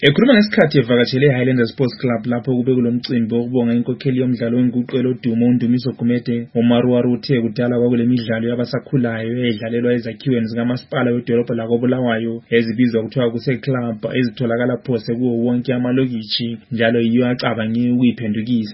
Ekhuluma ngesikhathi evakashele eHighlanders Sports Club lapho kube kulomcimbi wokubonga inkokheli yomdlalo wenguqelo odumo uNdumiso Gumede, uMaruaru uthe kudala kwakule midlalo yabasakhulayo eyidlalelwa ezakhiweni zikamasipala wedolobha lakoBulawayo ezibizwa kuthiwa kuse-club ezitholakala phose kuwo wonke amalokitshi njalo yiyo acabange ukuyiphendukisa.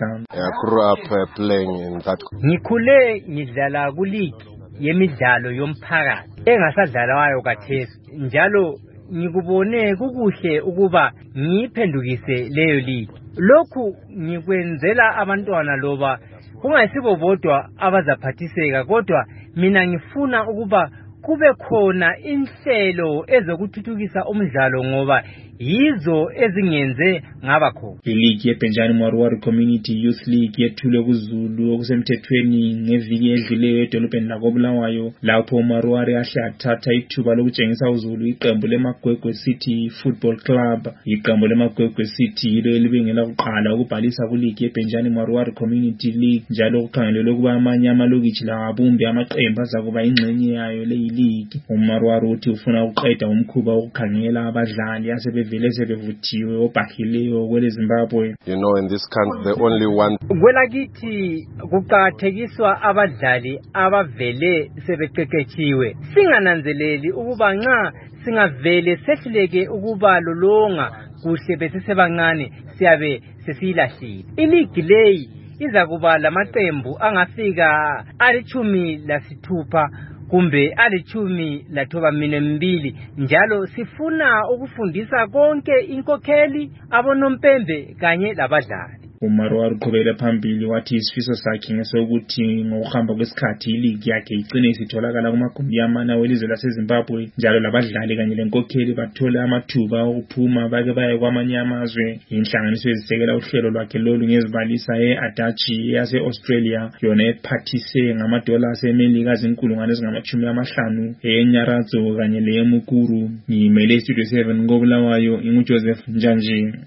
Ngikhule ngidlala kuligi yemidlalo yomphakathi engasadlalwayo kathesi njalo ngikubone kukuhle ukuba ngiphendukise leyo ligi. Lokhu ngikwenzela abantwana loba kungayisibo bodwa abazaphathiseka, kodwa mina ngifuna ukuba kube khona inhlelo ezokuthuthukisa umdlalo ngoba yizo ezingenze ngaba khona. Iligi yeBenjani Maruaru Community Youth League yethulwe kuZulu okusemthethweni ngeviki edluleyo edolobheni lakoBulawayo lapho uMaruaru ahle athatha ithuba lokutshengisa uZulu iqembu leMagwegwe City Football Club. Iqembu leMagwegwe City yilo elibengela kuqala ukubhalisa kuligi yeBenjani Maruaru Community League njalo kukhangelelwe ukuba amanye amalokitshi lawo abumbe amaqembu azakuba ingxenye yayo leyi ligi. uMaruaru uthi ufuna ukuqeda umkhuba wokukhangela abadlali asebevele sebevuthiwe obhahileyo kwele Zimbabwe. In this country the only one. Kwelakithi kuqakathekiswa abadlali abavele sebeqeqetshiwe. Singananzeleli ukuba nxa singavele sehluleke ukuba lolonga kuhle besisebancane siyabe sesilahlile. Iligi leyi iza kuba lamaqembu angafika ali-16 kumbe ali-12 njalo sifuna ukufundisa konke inkokheli, abonompembe kanye labadlali. uMaruaru uqhubekela phambili wathi isifiso sakhe ngesokuthi ngokuhamba kwesikhathi iligi yakhe igcine isitholakala kumagumbi amane welizwe laseZimbabwe njalo labadlali kanye lenkokheli bathole amathuba okuphuma bake baye kwamanye amazwe. Inhlanganiso ezisekela uhlelo lwakhe lolu ngezibalisa e-Adachi yase-Australia yona ephathise ngamadola aseMelika $50,000 eNyaratho kanye leyeMukuru. Ngimele iStudio 7 koBulawayo, inguJoseph Njanji.